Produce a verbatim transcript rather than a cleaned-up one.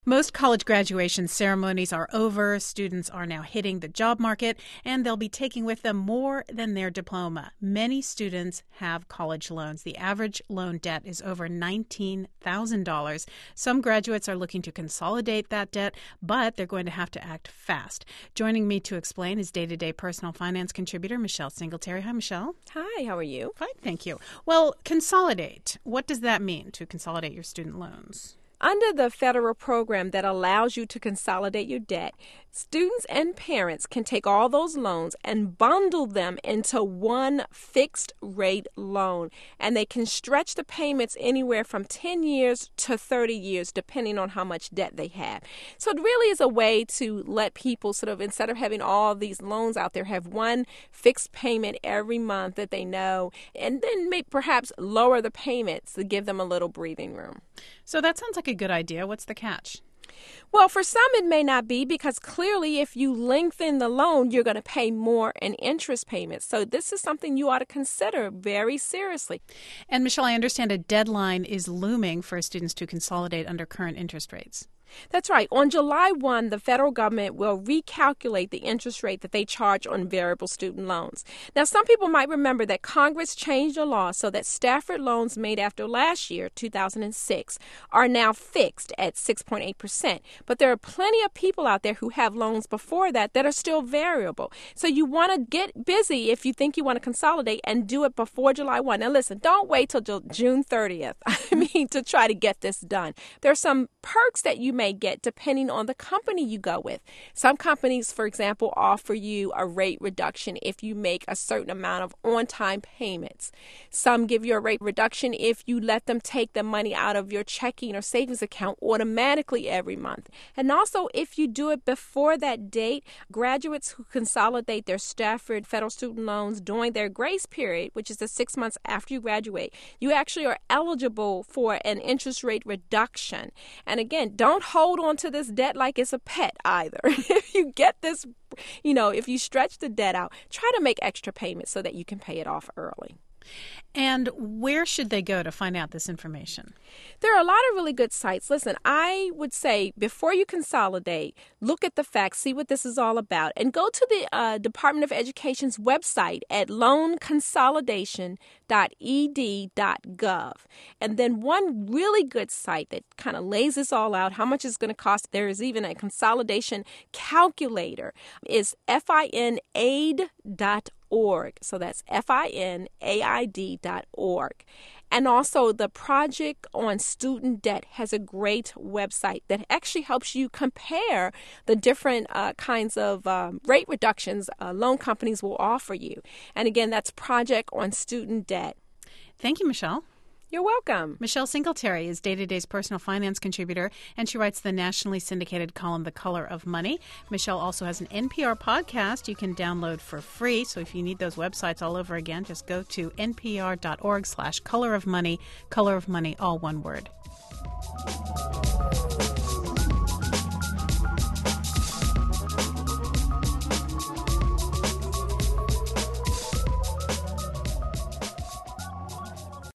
Most college graduation ceremonies are over. Students are now hitting the job market, and they'll be taking with them more than their diploma. Many students have college loans. The average loan debt is over nineteen thousand dollars. Some graduates are looking to consolidate that debt, but they're going to have to act fast. Joining me to explain is day-to-day personal finance contributor Michelle Singletary. Hi, Michelle. Hi, how are you? Fine, thank you. Well, consolidate. What does that mean, to consolidate your student loans? Under the federal program that allows you to consolidate your debt, students and parents can take all those loans and bundle them into one fixed rate loan. And they can stretch the payments anywhere from ten years to thirty years, depending on how much debt they have. So it really is a way to let people sort of, instead of having all these loans out there, have one fixed payment every month that they know, and then maybe perhaps lower the payments to give them a little breathing room. So that sounds like a good idea. What's the catch? Well, for some it may not be, because clearly if you lengthen the loan, you're going to pay more in interest payments. So this is something you ought to consider very seriously. And Michelle, I understand a deadline is looming for students to consolidate under current interest rates. That's right. On July first, the federal government will recalculate the interest rate that they charge on variable student loans. Now, some people might remember that Congress changed a law so that Stafford loans made after last year, two thousand six, are now fixed at six point eight percent. But there are plenty of people out there who have loans before that that are still variable. So you want to get busy if you think you want to consolidate and do it before July first. Now, listen, don't wait till June thirtieth, I mean, to try to get this done. There are some perks that you may get depending on the company you go with. Some companies, for example, offer you a rate reduction if you make a certain amount of on-time payments. Some give you a rate reduction if you let them take the money out of your checking or savings account automatically every month. And also, if you do it before that date, graduates who consolidate their Stafford federal student loans during their grace period, which is the six months after you graduate, you actually are eligible for an interest rate reduction. And again, don't hold on to this debt like it's a pet either. If you get this, you know, if you stretch the debt out, try to make extra payments so that you can pay it off early. And where should they go to find out this information? There are a lot of really good sites. Listen, I would say before you consolidate, look at the facts, see what this is all about, and go to the uh, Department of Education's website at loan consolidation dot e d dot gov. And then one really good site that kind of lays this all out, how much it's going to cost. There is even a consolidation calculator, is finaid dot org. So that's F I N A I D dot org. And also the Project on Student Debt has a great website that actually helps you compare the different uh, kinds of um, rate reductions uh, loan companies will offer you. And again, that's Project on Student Debt. Thank you, Michelle. You're welcome. Michelle Singletary is Day-to-Day's personal finance contributor, and she writes the nationally syndicated column The Color of Money. Michelle also has an N P R podcast you can download for free. So if you need those websites all over again, just go to npr dot org slash color of money, color of money, all one word.